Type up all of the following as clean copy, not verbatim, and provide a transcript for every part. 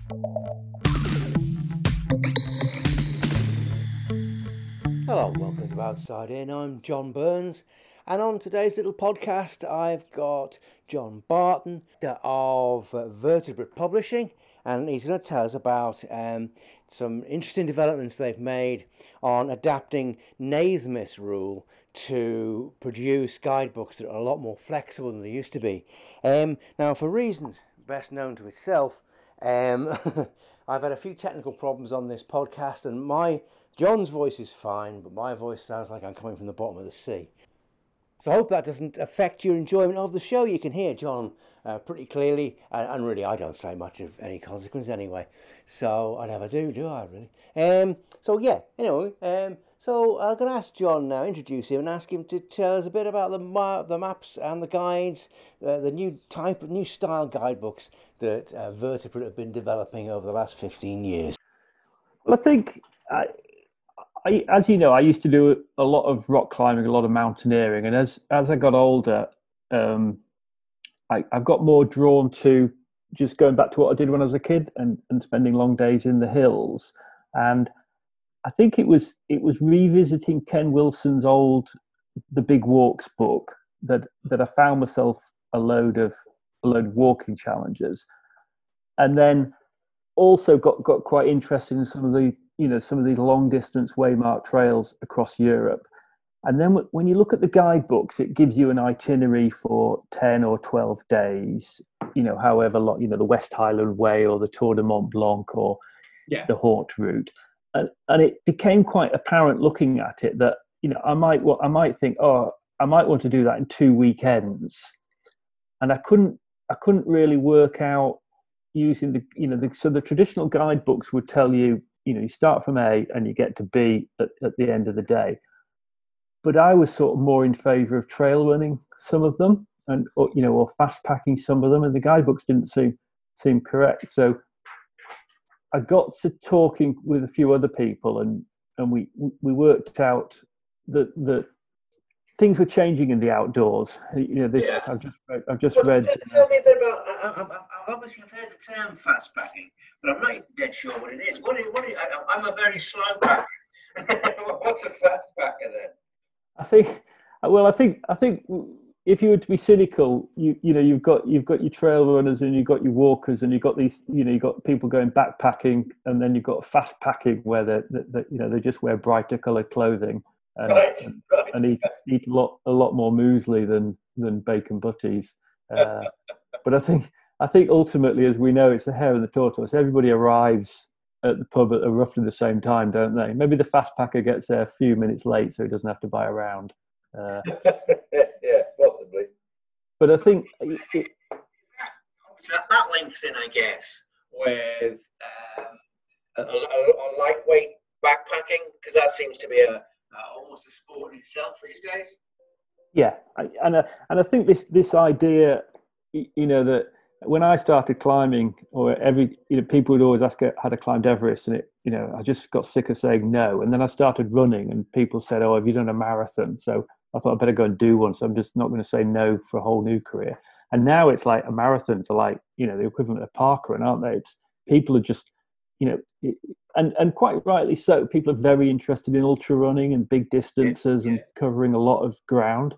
Hello, welcome to Outside In. I'm John Burns, and on today's little podcast, I've got John Barton of Vertebrate Publishing, and he's going to tell us about some interesting developments they've made on adapting Naismith's rule to produce guidebooks that are a lot more flexible than they used to be. Now, for reasons best known to itself, I've had a few technical problems on this podcast, and John's voice is fine, but my voice sounds like I'm coming from the bottom of the sea. So I hope that doesn't affect your enjoyment of the show. You can hear John pretty clearly, and really I don't say much of any consequence anyway. So I never do I really? So I'm going to ask John now, introduce him and ask him to tell us a bit about the maps and the guides, the new style guidebooks that Vertebrate have been developing over the last 15 years. Well, I think... as you know, I used to do a lot of rock climbing, a lot of mountaineering, and as I got older, I've got more drawn to just going back to what I did when I was a kid and spending long days in the hills. And I think it was revisiting Ken Wilson's old The Big Walks book that I found myself a load of walking challenges, and then also got quite interested in some of these long distance waymarked trails across Europe. And then when you look at the guidebooks, it gives you an itinerary for 10 or 12 days, however long, the West Highland Way or the Tour de Mont Blanc or the Haute route. And it became quite apparent looking at it that, I might think, I might want to do that in 2 weekends. And I couldn't really work out using the traditional guidebooks would tell you, you start from A and you get to B at the end of the day. But I was sort of more in favour of trail running some of them, or fast packing some of them, and the guidebooks didn't seem correct. So I got to talking with a few other people, and we worked out that things were changing in the outdoors. I've just read. Tell me a bit about. Obviously, I've heard the term fast packing, but I'm not dead sure what it is. I'm a very slow packer. What's a fast packer then? I think if you were to be cynical, you've got your trail runners and you've got your walkers and you've got these, you've got people going backpacking, and then you've got fast packing where they just wear brighter coloured clothing and eat a lot more muesli than bacon butties. But I think ultimately, as we know, it's the hare and the tortoise. Everybody arrives at the pub at roughly the same time, don't they? Maybe the fast packer gets there a few minutes late, so he doesn't have to buy a round. Yeah, possibly. But I think that links in, I guess, with a lightweight backpacking, because that seems to be almost a sport in itself these days. Yeah, and I think this idea, that when I started climbing, or people would always ask how to climb Everest, and I just got sick of saying no. And then I started running, and people said, "Oh, have you done a marathon?" So I thought I'd better go and do one. So I'm just not going to say no for a whole new career. And now it's like a marathons are like the equivalent of parkrun, aren't they? It's people are just and quite rightly so. People are very interested in ultra running and big distances and covering a lot of ground.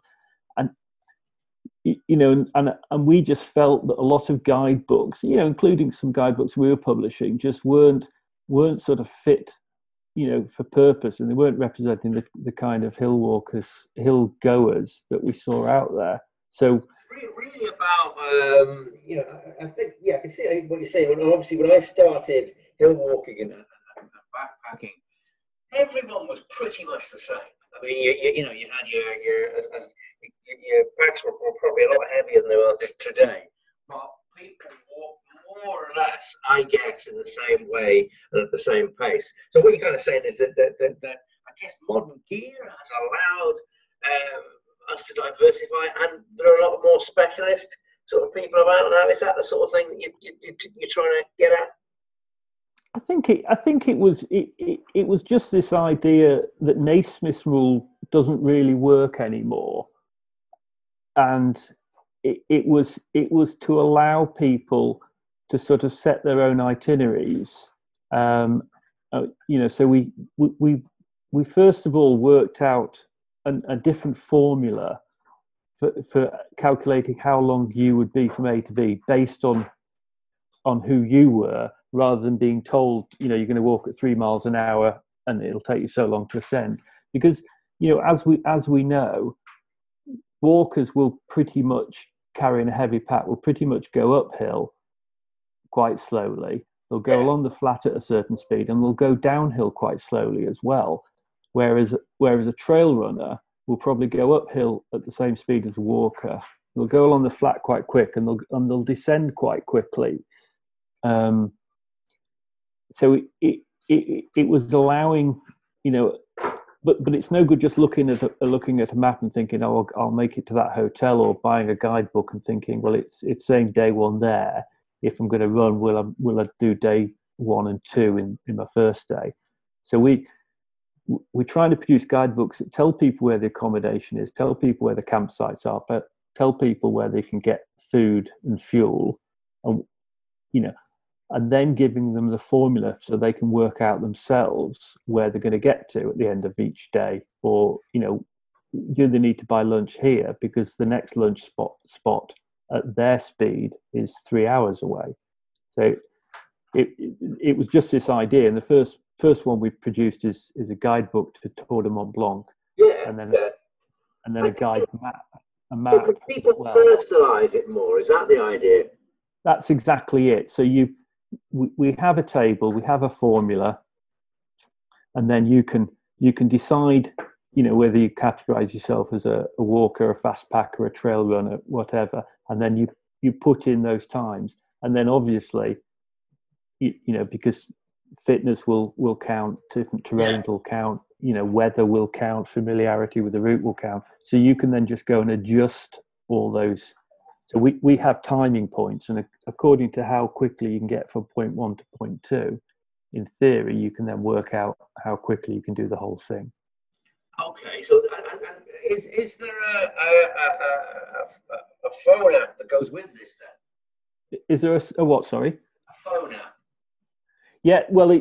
And we just felt that a lot of guidebooks, including some guidebooks we were publishing, just weren't sort of fit, for purpose, and they weren't representing the kind of hill walkers, hill goers that we saw out there. So really about, I think, I can see what you're saying. And obviously, when I started hill walking and backpacking, everyone was pretty much the same. I mean, you had your packs were probably a lot heavier than they are today, but people walk more or less, I guess, in the same way and at the same pace. So what you're kind of saying is that I guess modern gear has allowed us to diversify, and there are a lot more specialist sort of people around now. Is that the sort of thing that you're trying to get at? I think it was just this idea that Naismith's rule doesn't really work anymore, and it was to allow people to sort of set their own itineraries. So we first of all worked out a different formula for calculating how long you would be from A to B based on who you were, rather than being told, you're going to walk at 3 miles an hour and it'll take you so long to ascend. Because, as we know, walkers will pretty much, carrying a heavy pack, will pretty much go uphill quite slowly. They'll go along the flat at a certain speed, and they'll go downhill quite slowly as well. Whereas a trail runner will probably go uphill at the same speed as a walker. They'll go along the flat quite quick, and they'll descend quite quickly. So it was allowing, but it's no good just looking at a map and thinking, oh, I'll make it to that hotel, or buying a guidebook and thinking, well, it's saying day 1 there. If I'm going to run, will I do day 1 and 2 in my first day? So we're trying to produce guidebooks that tell people where the accommodation is, tell people where the campsites are, but tell people where they can get food and fuel, and and then giving them the formula so they can work out themselves where they're going to get to at the end of each day. Or, you either need to buy lunch here because the next lunch spot at their speed is 3 hours away. So it was just this idea. And the first one we produced is a guidebook to Tour de Mont Blanc. Yeah. And then a guide map. So could people personalise it more? Is that the idea? That's exactly it. So we have a table, we have a formula, and then you can decide, whether you categorize yourself as a walker, a fast packer, a trail runner, whatever, and then you put in those times, and then obviously, because fitness will count, different terrains will count, weather will count, familiarity with the route will count, so you can then just go and adjust all those. So we have timing points, and according to how quickly you can get from point 1 to point 2, in theory, you can then work out how quickly you can do the whole thing. Okay, so and is there a phone app that goes with this then? Is there a what? Sorry. A phone app. Yeah, well,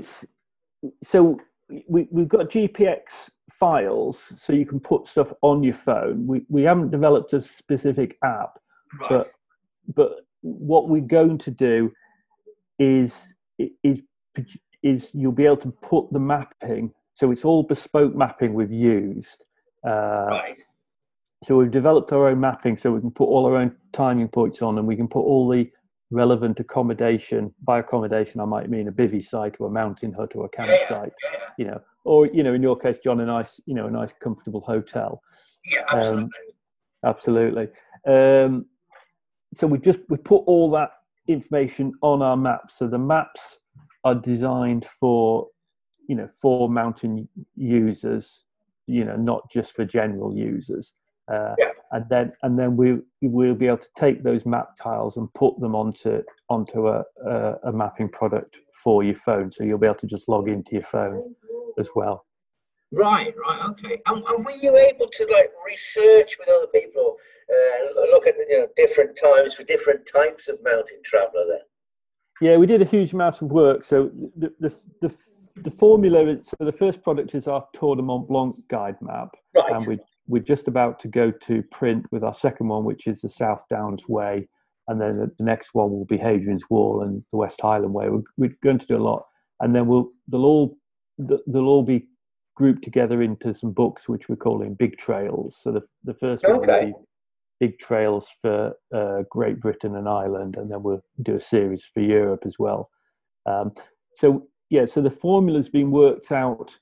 we've got GPX files, so you can put stuff on your phone. We haven't developed a specific app. Right. But what we're going to do is you'll be able to put the mapping. So it's all bespoke mapping we've used. Right. So we've developed our own mapping, so we can put all our own timing points on, and we can put all the relevant accommodation. By accommodation, I might mean a bivvy site or a mountain hut or a campsite. Yeah. Or in your case, John, a nice comfortable hotel. Yeah, absolutely. Absolutely. So we put all that information on our maps. So the maps are designed for mountain users, not just for general users. And then we'll be able to take those map tiles and put them onto a mapping product for your phone. So you'll be able to just log into your phone as well. Right, okay. And were you able to research with other people, look at different times for different types of mountain traveller then? Yeah, we did a huge amount of work. So the formula. So the first product is our Tour de Mont Blanc guide map, right. And we're just about to go to print with our second one, which is the South Downs Way, and then the next one will be Hadrian's Wall and the West Highland Way. We're going to do a lot, and then they'll all be grouped together into some books which we're calling Big Trails. So the first one will be Big Trails for Great Britain and Ireland, and then we'll do a series for Europe as well. So the formula's been worked out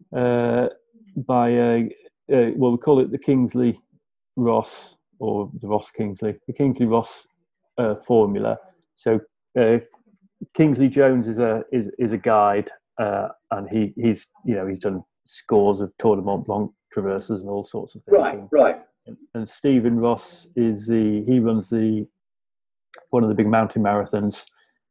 by we call it the Kingsley Ross, or the Ross Kingsley, the Kingsley Ross formula. So Kingsley Jones is a guide, and he's done scores of Tour de Mont Blanc traverses and all sorts of things. Right. And Stephen Ross he runs one of the big mountain marathons.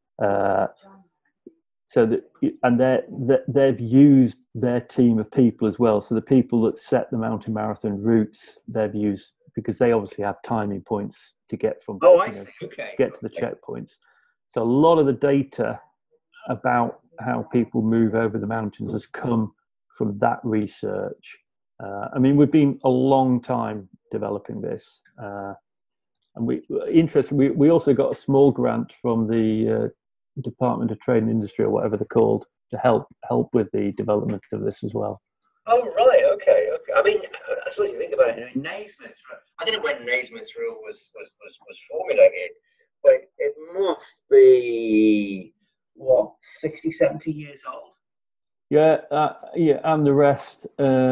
They've used their team of people as well. So the people that set the mountain marathon routes, they've used, because they obviously have timing points to get from. Oh, I see. Okay. Get to the checkpoints. So a lot of the data about how people move over the mountains has come from that research. I mean, we've been a long time developing this, and we also got a small grant from the Department of Trade and Industry, or whatever they're called, to help with the development of this as well. Oh, right, okay. I mean, I suppose you think about it. Naismith's, I don't know when Naismith's rule was formulated, but it must be, what, 60, 70 years old? Yeah, and the rest.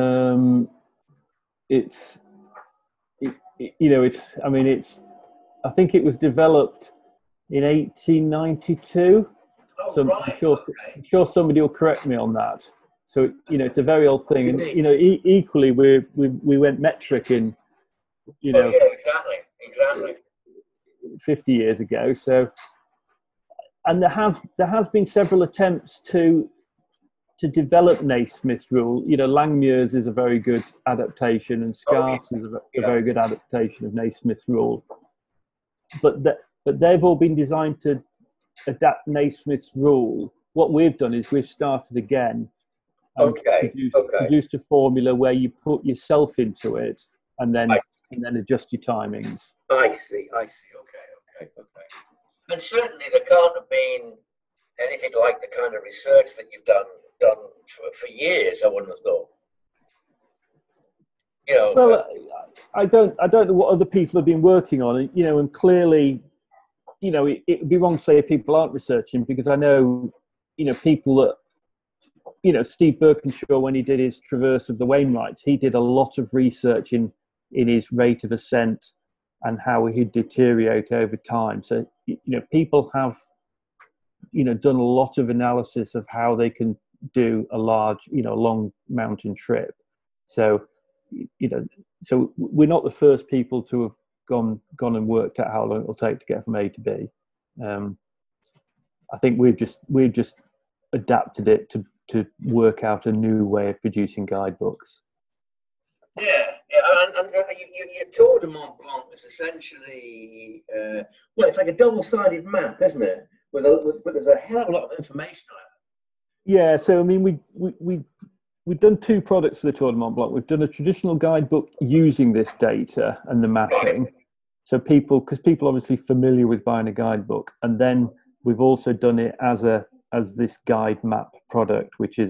I think it was developed in 1892. Oh, So right. I'm sure somebody will correct me on that. So it's a very old thing, and equally we went metric in, yeah, exactly. 50 years ago. So, and there has been several attempts to develop Naismith's rule. Langmuir's is a very good adaptation, and Scarce is a very good adaptation of Naismith's rule. But they've all been designed to adapt Naismith's rule. What we've done is we've started again and produced a formula where you put yourself into it and then adjust your timings. I see. Okay. And certainly there can't have been anything like the kind of research that you've done for years, I wouldn't have thought. Well, I don't know what other people have been working on, and clearly, it would be wrong to say people aren't researching, because I know, people that, Steve Birkinshaw, when he did his Traverse of the Wainwrights, he did a lot of research in his rate of ascent and how he'd deteriorate over time. So, people have, done a lot of analysis of how they can do a large, long mountain trip. So, so we're not the first people to have gone and worked out how long it'll take to get from A to B. I think we've just adapted it to work out a new way of producing guidebooks. Yeah, and your Tour de Mont Blanc is essentially it's like a double-sided map, isn't it? But there's a hell of a lot of information on it. Yeah, so I mean, we've done two products for the Tour de Mont Blanc. We've done a traditional guidebook using this data and the mapping. Right. So because people obviously familiar with buying a guidebook, and then we've also done it as this guide map product, which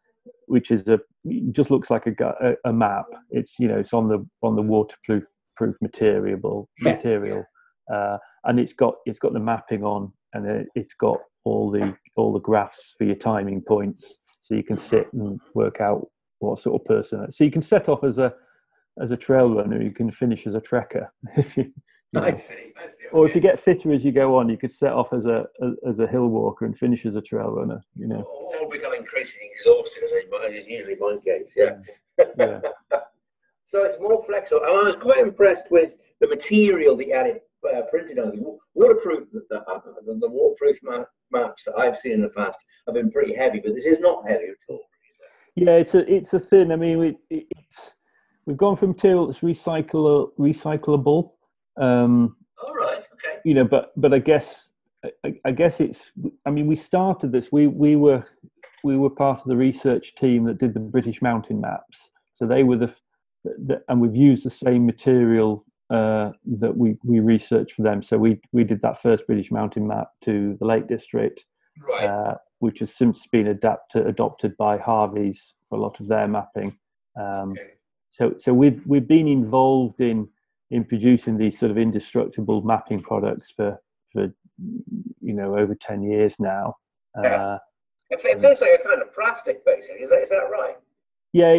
just looks like a map. It's it's on the waterproof material, and it's got the mapping on, and it's got all the graphs for your timing points, so you can sit and work out what sort of person. So you can set off as a trail runner, you can finish as a trekker. I see. Okay. Or if you get fitter as you go on, you could set off as a hill walker and finish as a trail runner. Or become increasingly exhausted, as is usually my case. Yeah. So it's more flexible. And I was quite impressed with the material that you had it printed on. Waterproof. The waterproof maps that I've seen in the past have been pretty heavy, but this is not heavy at all. Yeah, it's a thin. I mean, we've gone from material that's recyclable. All right. Okay. But I guess it's. I mean, we started this. We were part of the research team that did the British mountain maps. So they were and we've used the same material that we researched for them. So we did that first British mountain map to the Lake District, right. Which has since been adopted by Harvey's for a lot of their mapping. So we've been involved in producing these sort of indestructible mapping products for over 10 years now. It feels like a kind of plastic, basically. Is that right? Yeah,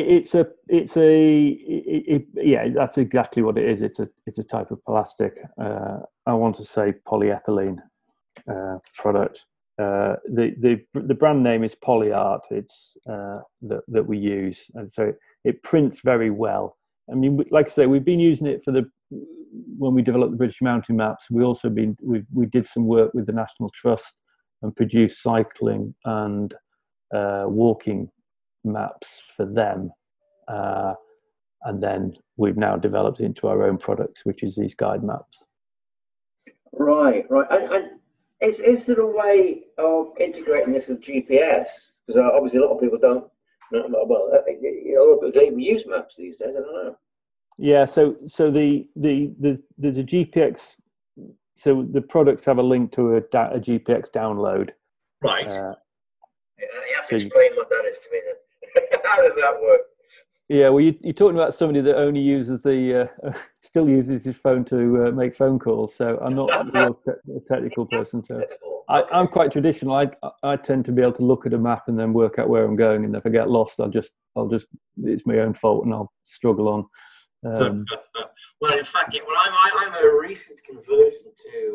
that's exactly what it is. It's a type of plastic. I want to say polyethylene product. The brand name is Polyart. It's that we use, and so it prints very well. I mean, like I say, we've been using it when we developed the British mountain maps. We did some work with the National Trust and produced cycling and walking maps for them, and then we've now developed it into our own products, which is these guide maps. Right. And Is there a way of integrating this with GPS? Because obviously a lot of people don't. Well, a lot of people don't even use maps these days. I don't know. Yeah, so there's a GPX. So the products have a link to a GPX download. Right. You have to explain what that is to me then. How does that work? Yeah, well, you're talking about somebody that only uses still uses his phone to make phone calls. So I'm not a technical person. So I'm quite traditional. I tend to be able to look at a map and then work out where I'm going. And if I get lost, I'll just it's my own fault and I'll struggle on. Well, in fact, I'm a recent conversion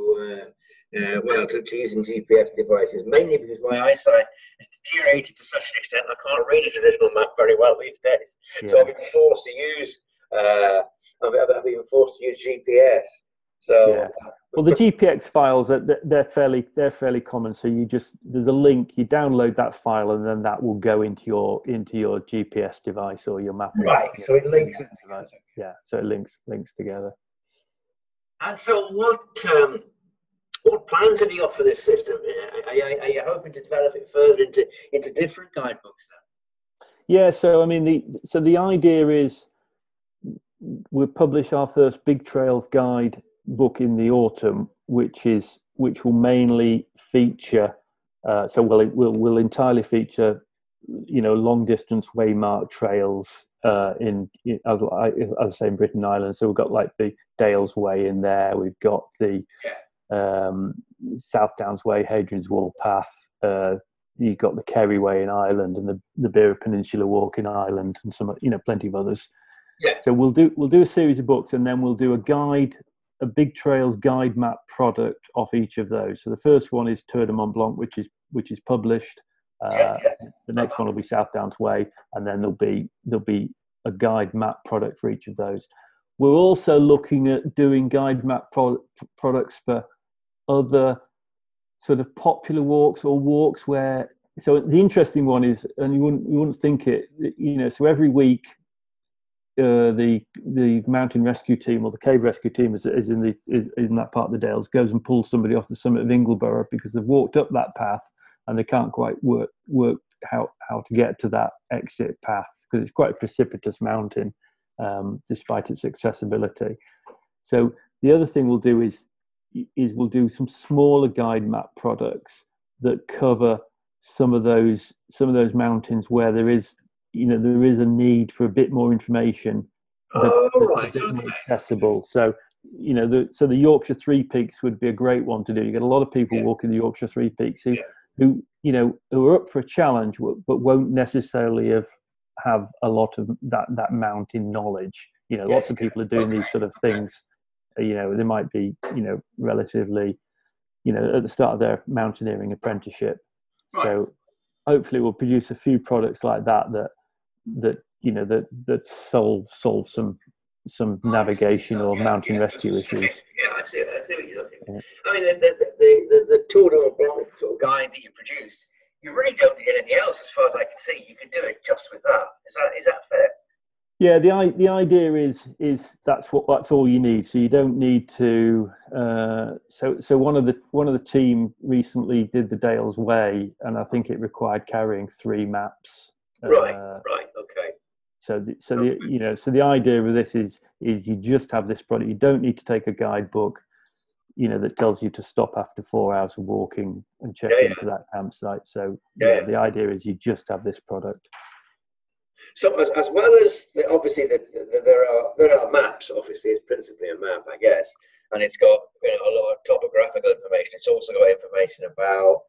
to using GPS devices, mainly because my eyesight has deteriorated to such an extent I can't read a traditional map very well these days. Yeah. So I've been forced to use GPS. So yeah. Well, the GPX files they're fairly common. So there's a link, you download that file, and then that will go into your GPS device or your map. Right. So it links it together. Yeah. So it links together. And so what plans have you got for this system? Are you hoping to develop it further into different guidebooks then? Yeah. So I mean the idea is we'll publish our first Big Trails guide book in the autumn, which will mainly feature. It will entirely feature, long distance waymarked trails as I say in Britain Island. So we've got like the Dales Way in there. We've got the South Downs Way, Hadrian's Wall Path. You've got the Kerry Way in Ireland and the Beira Peninsula Walk in Ireland and some plenty of others. Yeah. So we'll do a series of books and then we'll do a Big Trails guide map product off each of those. So the first one is Tour de Mont Blanc, which is published. Yes. The next one will be South Downs Way, and then there'll be a guide map product for each of those. We're also looking at doing guide map products for other sort of popular walks or walks where. So the interesting one is, and you wouldn't think it, so every week. The mountain rescue team or the cave rescue team is in that part of the Dales goes and pulls somebody off the summit of Ingleborough because they've walked up that path and they can't quite work how to get to that exit path because it's quite a precipitous mountain despite its accessibility. So the other thing we'll do is we'll do some smaller guide map products that cover some of those mountains where there is a need for a bit more information that's a bit more accessible. So, the Yorkshire Three Peaks would be a great one to do. You get a lot of people walking the Yorkshire Three Peaks who are up for a challenge, but won't necessarily have a lot of that mountain knowledge. Lots of people are doing these sort of things. They might be, relatively, at the start of their mountaineering apprenticeship. Right. So hopefully we'll produce a few products like that solve some navigation or mountain rescue issues. Yeah, I see what you're looking at. I mean, the Tour de Mont Blanc sort of guide that you produced, you really don't need anything else, as far as I can see. You could do it just with that. Is that fair? Yeah, the idea is that's all you need. So you don't need to. So one of the team recently did the Dales Way, and I think it required carrying 3 maps. Right. Okay. So the idea of this is you just have this product. You don't need to take a guidebook, that tells you to stop after 4 hours of walking and check into that campsite. So the idea is you just have this product. So as well as obviously there are maps. Obviously, it's principally a map, I guess, and it's got a lot of topographical information. It's also got information about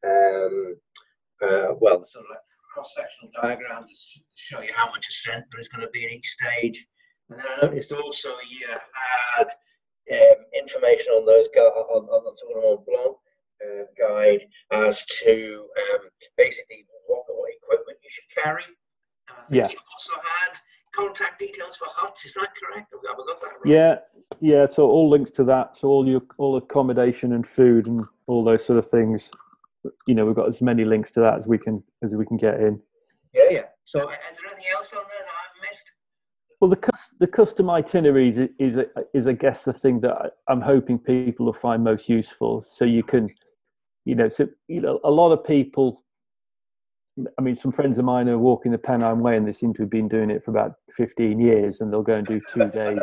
sort of like cross-sectional diagrams to show you how much ascent there is going to be in each stage. And then I noticed also you had information on those on the Tour de Mont Blanc guide as to basically what equipment you should carry. And I think you also had contact details for huts. Is that correct? Have I got that right? Yeah. So all links to that. So all accommodation and food and all those sort of things. We've got as many links to that as we can get in. Yeah. So is there anything else on there that I've missed? Well, the custom itineraries is I guess the thing that I'm hoping people will find most useful. So you can So a lot of people. I mean, some friends of mine are walking the Pennine Way, and they seem to have been doing it for about 15 years, and they'll go and do 2 days.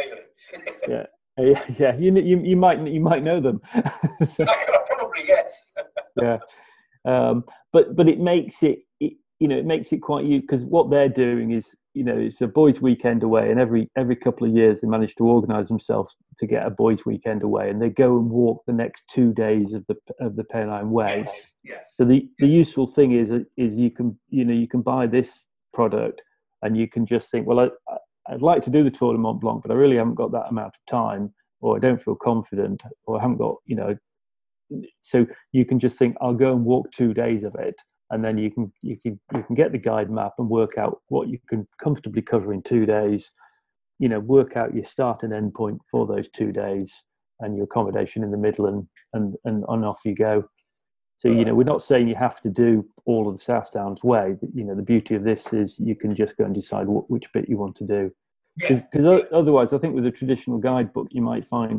Yeah. You might know them. So, probably yes. Yeah, but it makes it quite you, because what they're doing is, it's a boys' weekend away, and every couple of years they manage to organise themselves to get a boys' weekend away, and they go and walk the next 2 days of the Pennine Way. Yes. So the useful thing is you can buy this product, and you can just think, well, I'd like to do the Tour de Mont Blanc, but I really haven't got that amount of time, or I don't feel confident, or I haven't got, so you can just think, I'll go and walk 2 days of it, and then you can get the guide map and work out what you can comfortably cover in 2 days. Work out your start and end point for those 2 days, and your accommodation in the middle, and off you go. So we're not saying you have to do all of the South Downs Way, but the beauty of this is you can just go and decide which bit you want to do. Because otherwise, I think with a traditional guidebook, you might find,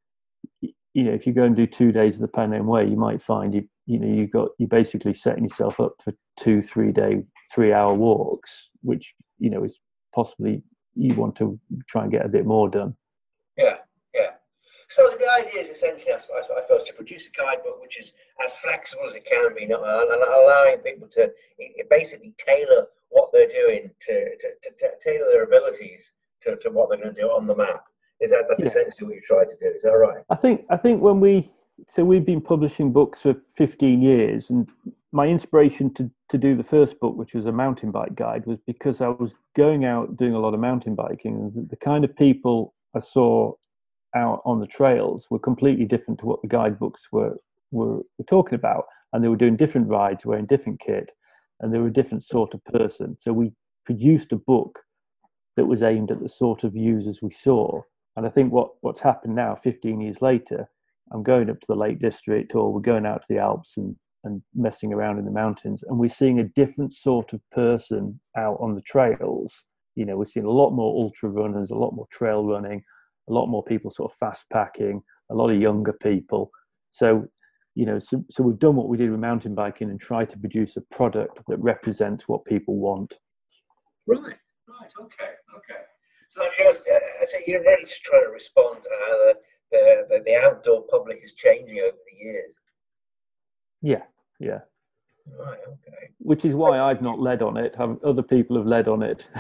if you go and do 2 days of the Pennine Way, you might find you're basically setting yourself up for 2-3 day 3-hour walks, which is possibly you want to try and get a bit more done. Yeah. So the idea is essentially, I suppose, to produce a guidebook which is as flexible as it can be, and allowing people to basically tailor what they're doing to tailor their abilities to what they're going to do on the map. That's essentially what you try to do? Is that right? I think when we've been publishing books for 15 years, and my inspiration to do the first book, which was a mountain bike guide, was because I was going out doing a lot of mountain biking, and the kind of people I saw out on the trails were completely different to what the guidebooks were talking about, and they were doing different rides, wearing different kit, and they were a different sort of person. So we produced a book that was aimed at the sort of users we saw. And I think what's happened now, 15 years later, I'm going up to the Lake District, or we're going out to the Alps and messing around in the mountains, and we're seeing a different sort of person out on the trails. We're seeing a lot more ultra runners, a lot more trail running, a lot more people sort of fast packing, a lot of younger people. So, so we've done what we did with mountain biking and tried to produce a product that represents what people want. Right, okay. So you're really just trying to respond to how the outdoor public is changing over the years. Yeah. Right, okay. Which is why I've not led on it. Other people have led on it.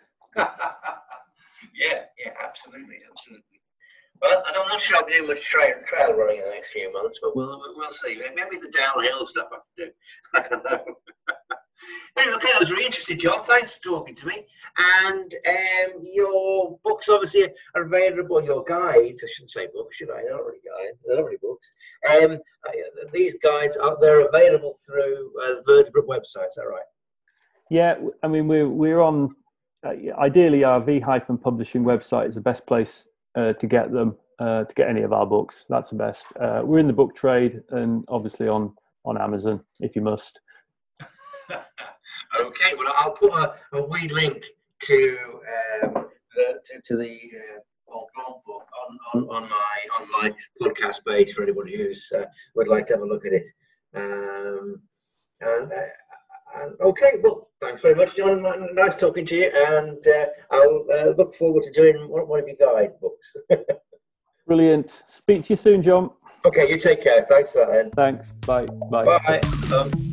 Yeah, absolutely. Well, I'm not sure I'll be doing much trail running in the next few months, but we'll see. Maybe the downhill stuff I can do. I don't know. Anyway, okay, that was really interesting, John. Thanks for talking to me. And your books obviously are available. Your guides, I shouldn't say books, should I? They're not really guides. They're not really books. These guides they're available through the Vertebrate website. Is that right? Yeah, I mean we're on. Ideally, our V-Publishing website is the best place to get them, to get any of our books. That's the best. We're in the book trade, and obviously on Amazon if you must. Okay, well, I'll put a wee link to the Mont Blanc book on my podcast page for anybody who's would like to have a look at it. Okay, well, thanks very much, John. Nice talking to you, and I'll look forward to doing one of your guide books. Brilliant. Speak to you soon, John. Okay, you take care. Thanks for that, then. Thanks. Bye. Bye.